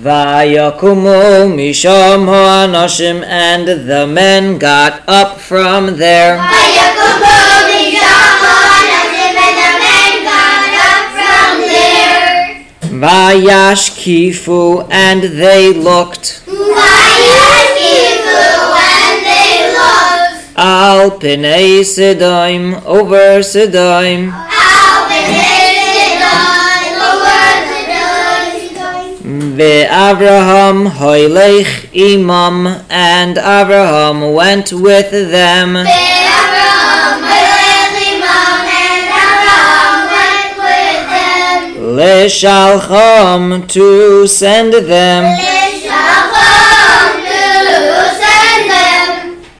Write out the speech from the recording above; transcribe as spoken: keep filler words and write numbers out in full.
Vayakumu misham ha'anashim, and the men got up from there. Vayakumu misham ha'anashim, and the men got up from there. Vayashkifu, and they looked. Vayashkifu, and they looked. Al Pnei Sidoim, over Sidoim. Al Pnei Sidoim, over Sidoim. Ve'Avraham hoylech imam, and Avraham went with them. Ve'Avraham hoylech imam, and Avraham went with them. Leshalcham, to send them.